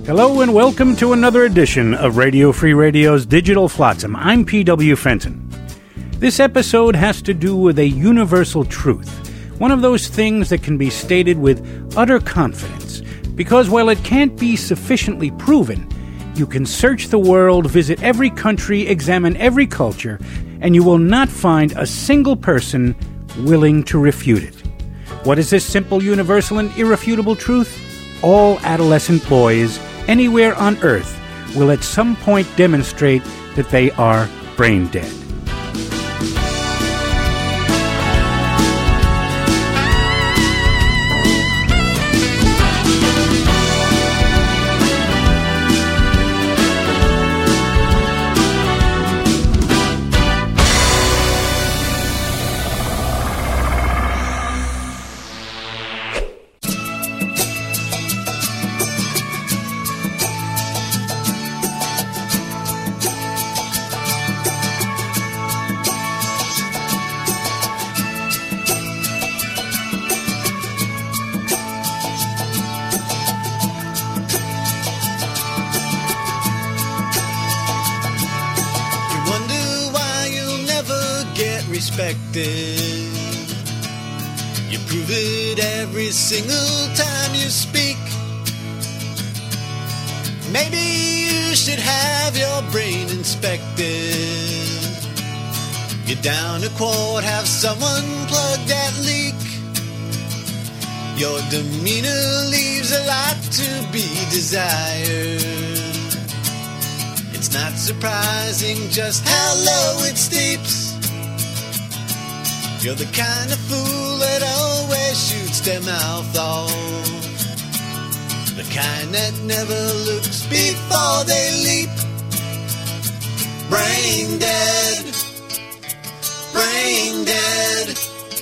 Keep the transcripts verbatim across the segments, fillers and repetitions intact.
Hello and welcome to another edition of Radio Free Radio's Digital Flotsam. I'm P W Fenton. This episode has to do with a universal truth, one of those things that can be stated with utter confidence, because while it can't be sufficiently proven, you can search the world, visit every country, examine every culture, and you will not find a single person willing to refute it. What is this simple, universal, and irrefutable truth? All adolescent boys anywhere on Earth will at some point demonstrate that they are brain dead. You prove it every single time you speak. Maybe you should have your brain inspected. Get down a quart, have someone plug that leak. Your demeanor leaves a lot to be desired. It's not surprising just how low it steeps. You're the kind of fool that always shoots their mouth off. The kind that never looks before they leap. Brain dead. Brain dead.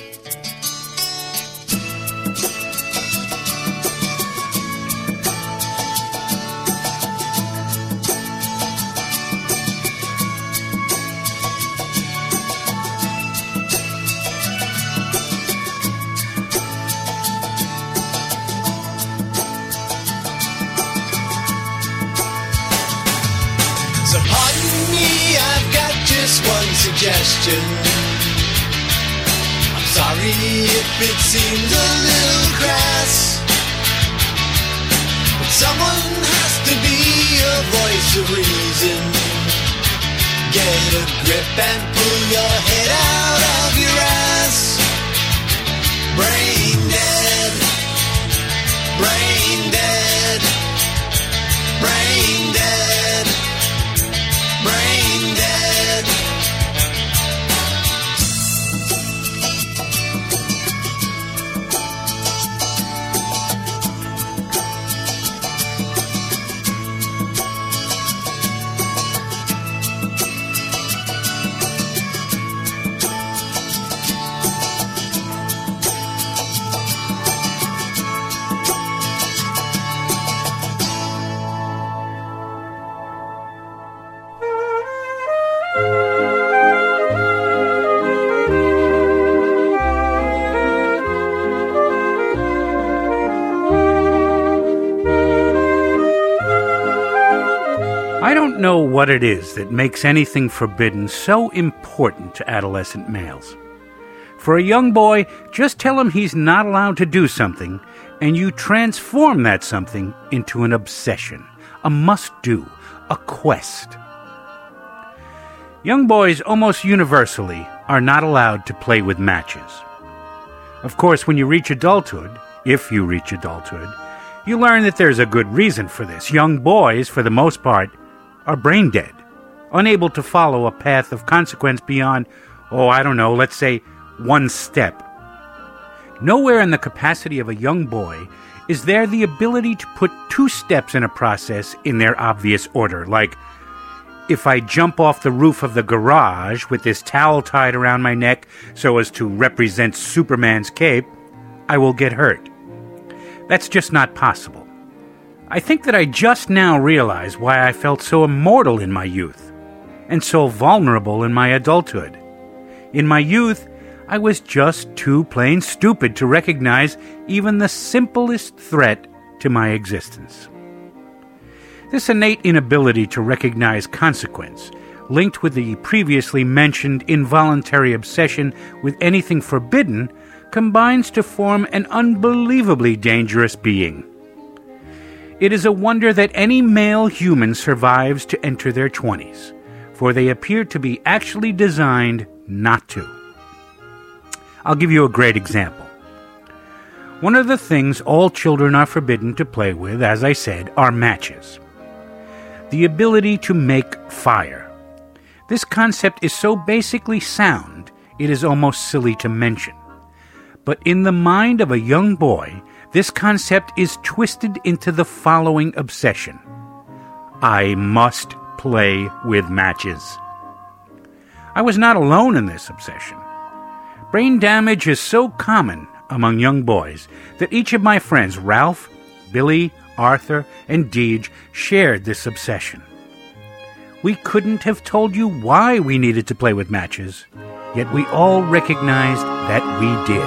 Suggestion. I'm sorry if it seems a little crass, but someone has to be a voice of reason. Get a grip and pull your head out of your ass. Brain dead. Brain dead. Brain dead. Brain dead. I don't know what it is that makes anything forbidden so important to adolescent males. For a young boy, just tell him he's not allowed to do something, and you transform that something into an obsession, a must-do, a quest. Young boys almost universally are not allowed to play with matches. Of course, when you reach adulthood, if you reach adulthood, you learn that there's a good reason for this. Young boys, for the most part, are brain dead, unable to follow a path of consequence beyond, oh, I don't know, let's say one step. Nowhere in the capacity of a young boy is there the ability to put two steps in a process in their obvious order, like, if I jump off the roof of the garage with this towel tied around my neck so as to represent Superman's cape, I will get hurt. That's just not possible. I think that I just now realize why I felt so immortal in my youth, and so vulnerable in my adulthood. In my youth, I was just too plain stupid to recognize even the simplest threat to my existence. This innate inability to recognize consequence, linked with the previously mentioned involuntary obsession with anything forbidden, combines to form an unbelievably dangerous being. It is a wonder that any male human survives to enter their twenties, for they appear to be actually designed not to. I'll give you a great example. One of the things all children are forbidden to play with, as I said, are matches. The ability to make fire. This concept is so basically sound, it is almost silly to mention. But in the mind of a young boy, this concept is twisted into the following obsession. I must play with matches. I was not alone in this obsession. Brain damage is so common among young boys that each of my friends, Ralph, Billy, Arthur, and Deej, shared this obsession. We couldn't have told you why we needed to play with matches, yet we all recognized that we did.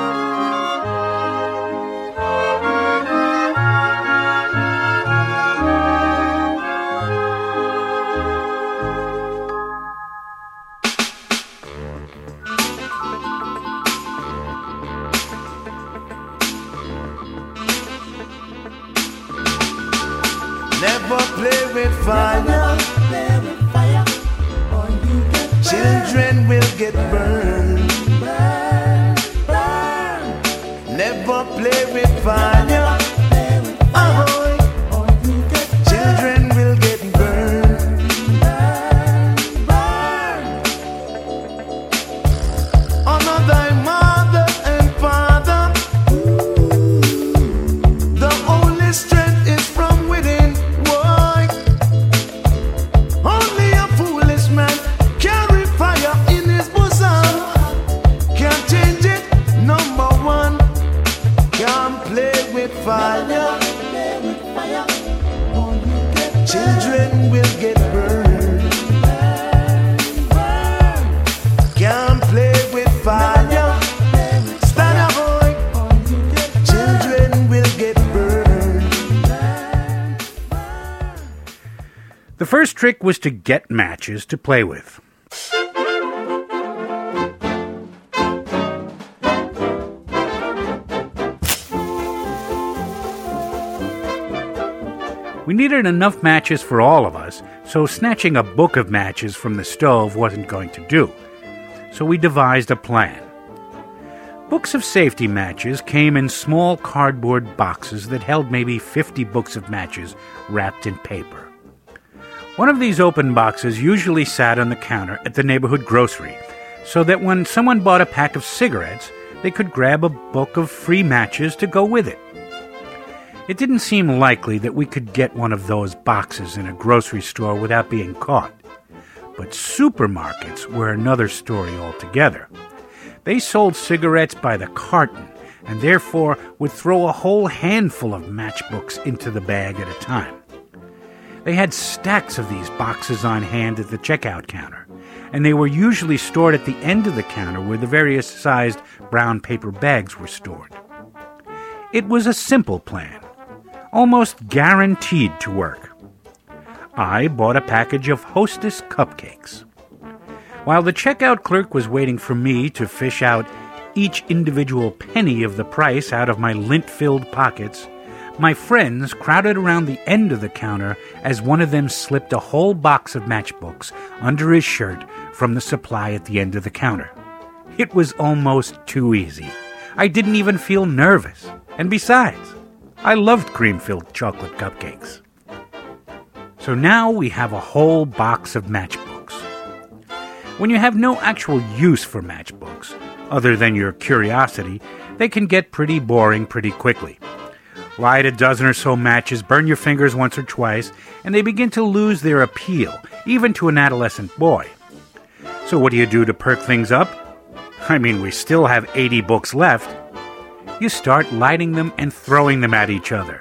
Never play with fire. Play with fire, or you get children will get burned. Burn, burn. Never play with fire. Play with fire, or you get children will get burned. Burn, burn. Honor thy mother and father. Ooh. The only strength is from within. Fire, play with fire, or you get children will get burned. Burn, burn. Can't play with fire. Stand up, boy, or you get children will get burned. Burn, burn. The first trick was to get matches to play with. We needed enough matches for all of us, so snatching a book of matches from the stove wasn't going to do. So we devised a plan. Books of safety matches came in small cardboard boxes that held maybe fifty books of matches wrapped in paper. One of these open boxes usually sat on the counter at the neighborhood grocery, so that when someone bought a pack of cigarettes, they could grab a book of free matches to go with it. It didn't seem likely that we could get one of those boxes in a grocery store without being caught. But supermarkets were another story altogether. They sold cigarettes by the carton, and therefore would throw a whole handful of matchbooks into the bag at a time. They had stacks of these boxes on hand at the checkout counter, and they were usually stored at the end of the counter where the various sized brown paper bags were stored. It was a simple plan, almost guaranteed to work. I bought a package of Hostess cupcakes. While the checkout clerk was waiting for me to fish out each individual penny of the price out of my lint-filled pockets, my friends crowded around the end of the counter as one of them slipped a whole box of matchbooks under his shirt from the supply at the end of the counter. It was almost too easy. I didn't even feel nervous. And besides, I loved cream-filled chocolate cupcakes. So now we have a whole box of matchbooks. When you have no actual use for matchbooks, other than your curiosity, they can get pretty boring pretty quickly. Light a dozen or so matches, burn your fingers once or twice, and they begin to lose their appeal, even to an adolescent boy. So what do you do to perk things up? I mean, we still have eighty books left. You start lighting them and throwing them at each other.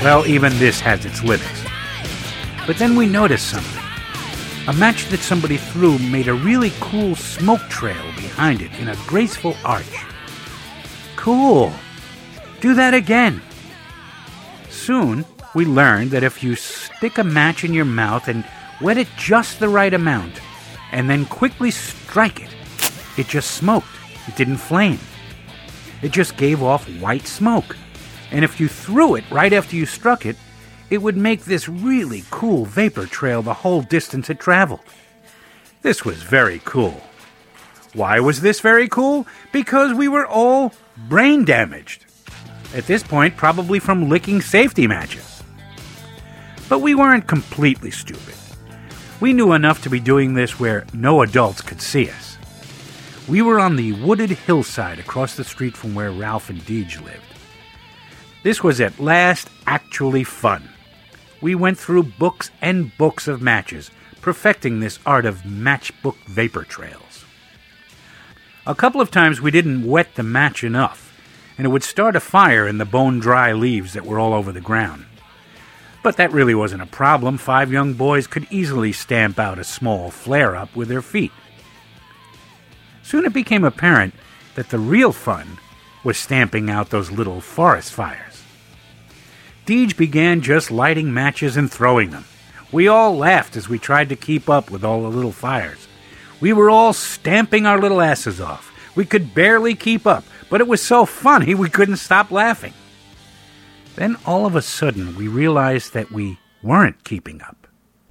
Well, even this has its limits. But then we noticed something. A match that somebody threw made a really cool smoke trail behind it in a graceful arch. Cool. Do that again. Soon, we learned that if you stick a match in your mouth and wet it just the right amount, and then quickly strike it, it just smoked. It didn't flame. It just gave off white smoke. And if you threw it right after you struck it, it would make this really cool vapor trail the whole distance it traveled. This was very cool. Why was this very cool? Because we were all brain damaged. At this point, probably from licking safety matches. But we weren't completely stupid. We knew enough to be doing this where no adults could see us. We were on the wooded hillside across the street from where Ralph and Deej lived. This was at last actually fun. We went through books and books of matches, perfecting this art of matchbook vapor trails. A couple of times we didn't wet the match enough, and it would start a fire in the bone-dry leaves that were all over the ground. But that really wasn't a problem. Five young boys could easily stamp out a small flare-up with their feet. Soon it became apparent that the real fun was stamping out those little forest fires. Deej began just lighting matches and throwing them. We all laughed as we tried to keep up with all the little fires. We were all stamping our little asses off. We could barely keep up, but it was so funny we couldn't stop laughing. Then all of a sudden we realized that we weren't keeping up.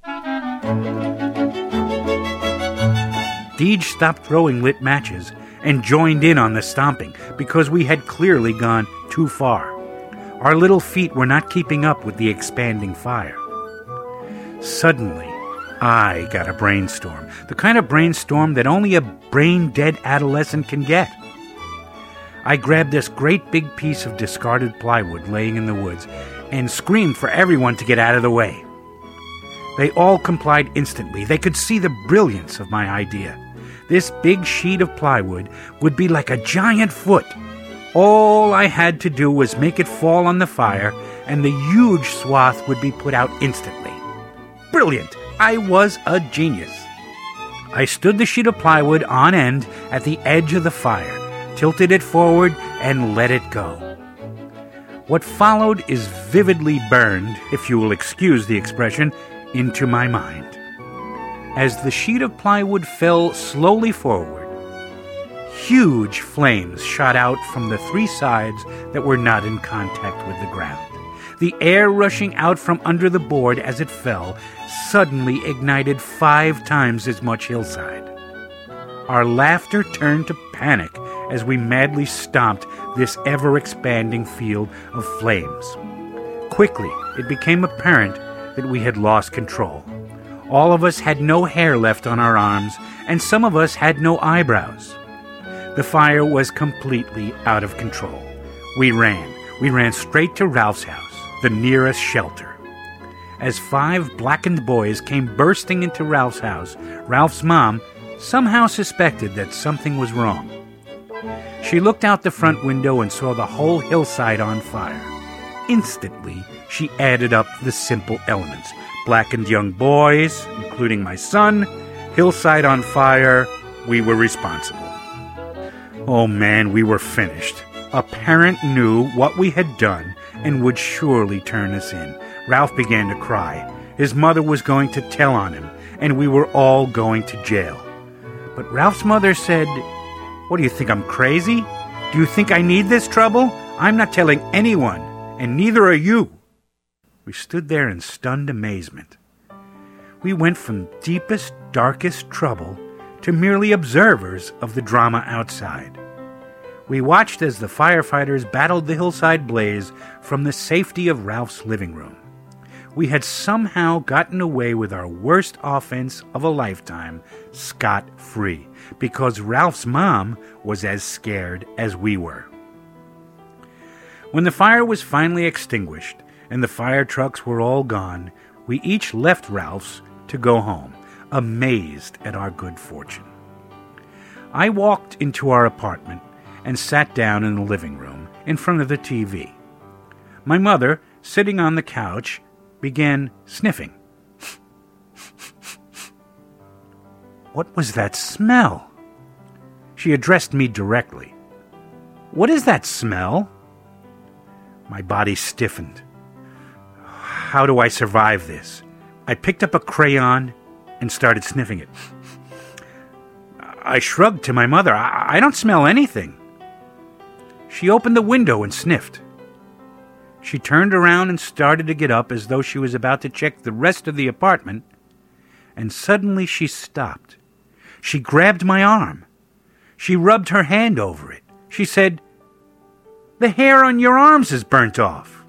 Deej stopped throwing lit matches and joined in on the stomping because we had clearly gone too far. Our little feet were not keeping up with the expanding fire. Suddenly, I got a brainstorm, the kind of brainstorm that only a brain-dead adolescent can get. I grabbed this great big piece of discarded plywood laying in the woods and screamed for everyone to get out of the way. They all complied instantly. They could see the brilliance of my idea. This big sheet of plywood would be like a giant foot. All I had to do was make it fall on the fire, and the huge swath would be put out instantly. Brilliant! I was a genius. I stood the sheet of plywood on end at the edge of the fire, tilted it forward, and let it go. What followed is vividly burned, if you will excuse the expression, into my mind. As the sheet of plywood fell slowly forward, huge flames shot out from the three sides that were not in contact with the ground. The air rushing out from under the board as it fell suddenly ignited five times as much hillside. Our laughter turned to panic as we madly stomped this ever-expanding field of flames. Quickly, it became apparent that we had lost control. All of us had no hair left on our arms, and some of us had no eyebrows. The fire was completely out of control. We ran. We ran straight to Ralph's house, the nearest shelter. As five blackened boys came bursting into Ralph's house, Ralph's mom somehow suspected that something was wrong. She looked out the front window and saw the whole hillside on fire. Instantly, she added up the simple elements. Blackened young boys, including my son, hillside on fire, we were responsible. Oh man, we were finished. A parent knew what we had done and would surely turn us in. Ralph began to cry. His mother was going to tell on him, and we were all going to jail. But Ralph's mother said, "What do you think, I'm crazy? Do you think I need this trouble? I'm not telling anyone, and neither are you." We stood there in stunned amazement. We went from deepest, darkest trouble to merely observers of the drama outside. We watched as the firefighters battled the hillside blaze from the safety of Ralph's living room. We had somehow gotten away with our worst offense of a lifetime scot-free, because Ralph's mom was as scared as we were. When the fire was finally extinguished and the fire trucks were all gone, we each left Ralph's to go home, amazed at our good fortune. I walked into our apartment and sat down in the living room in front of the T V. My mother sitting on the couch, began sniffing. What was that smell? She addressed me directly. What is that smell? My body stiffened. How do I survive this? I picked up a crayon and started sniffing it. I shrugged to my mother. I, I don't smell anything. She opened the window and sniffed. She turned around and started to get up as though she was about to check the rest of the apartment, and suddenly she stopped. She grabbed my arm. She rubbed her hand over it. She said, "The hair on your arms is burnt off."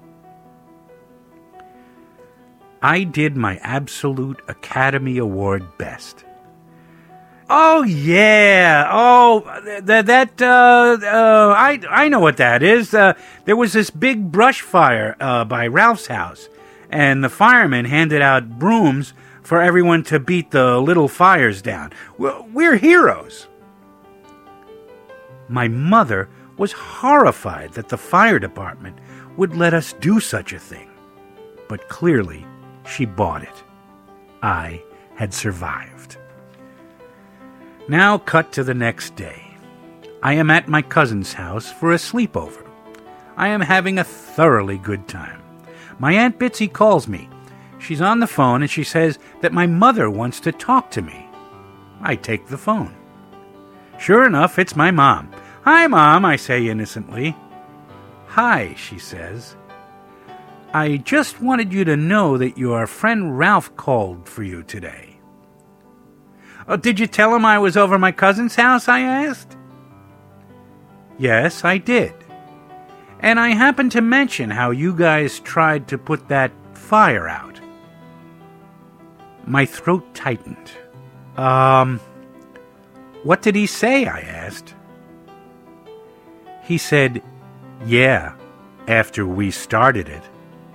I did my absolute Academy Award best. Oh, yeah. Oh, th- that, uh, uh, I, I know what that is. Uh, there was this big brush fire, uh, by Ralph's house, and the firemen handed out brooms for everyone to beat the little fires down. We're heroes. My mother was horrified that the fire department would let us do such a thing. But clearly, she bought it. I had survived. Now cut to the next day. I am at my cousin's house for a sleepover. I am having a thoroughly good time. My Aunt Bitsy calls me. She's on the phone and she says that my mother wants to talk to me. I take the phone. Sure enough, it's my mom. "Hi, Mom," I say innocently. "Hi," she says. "I just wanted you to know that your friend Ralph called for you today." "Oh, did you tell him I was over my cousin's house?" I asked. "Yes, I did. And I happened to mention how you guys tried to put that fire out." My throat tightened. Um, what did he say?" I asked. He said, "Yeah, after we started it."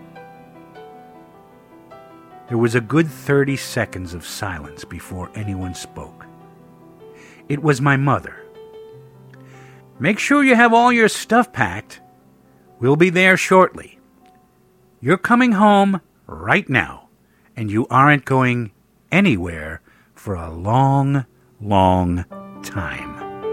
There was a good thirty seconds of silence before anyone spoke. It was my mother. "Make sure you have all your stuff packed. We'll be there shortly. You're coming home right now, and you aren't going anywhere for a long, long time."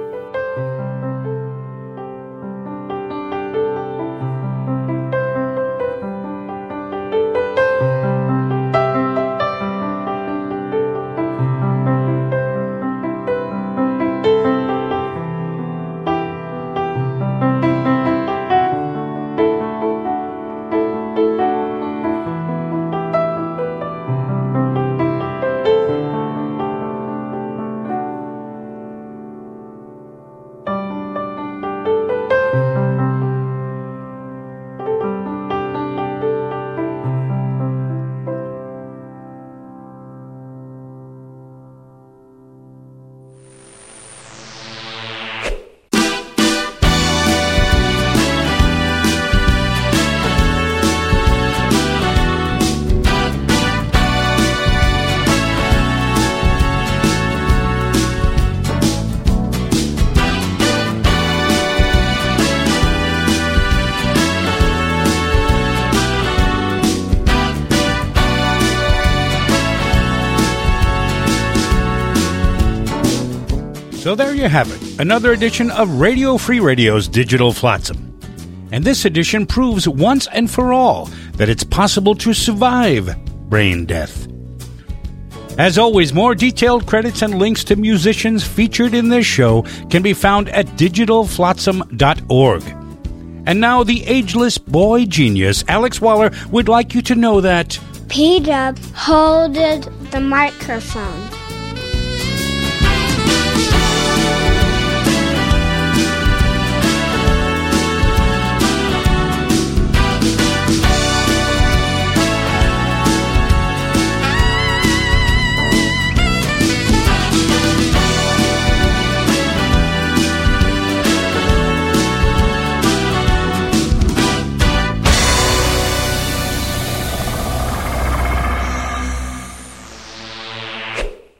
So there you have it, another edition of Radio Free Radio's Digital Flotsam. And this edition proves once and for all that it's possible to survive brain death. As always, more detailed credits and links to musicians featured in this show can be found at digital flotsam dot org. And now the ageless boy genius, Alex Waller, would like you to know that P-Dub holded the microphone.